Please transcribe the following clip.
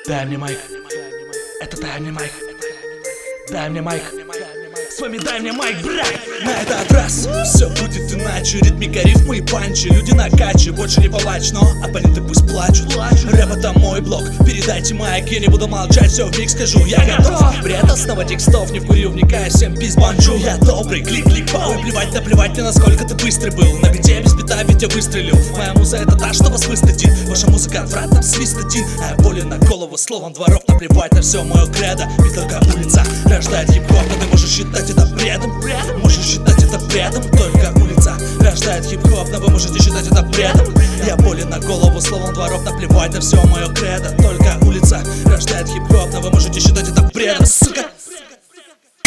Дай мне майк, это дай мне майк, дай мне майк. С вами дай мне майк, брат. На этот раз все будет иначе. Ритмика, рифмы и панчи. Люди на каче, больше не палач, но оппоненты пусть плачут. Рэп — это мой блог, передайте майк. Я не буду молчать, все вмиг скажу, я готов. Бред, основа текстов, не вкурил, вникая, всем пись банджу. Я добрый, клик-клик, пау. И плевать, наплевать мне, насколько ты быстрый был. На бите без бита, ведь я выстрелил. Моя муза — это та, что вас выстыдит. Ваша музыка отвратна, свист один. А я боли на голову, словом дворов. Наплевать на все мое кредо. Ведь только улица рождает хип-хоп. Но ты можешь считать это бредом, можешь считать это бредом. Только улица рождает хип-хоп, но вы можете считать это бредом. Я боли на голову, словом дворов. Наплевать на все мое кредо. Только улица рождает хип-хоп, но вы можете считать это бредом, сука.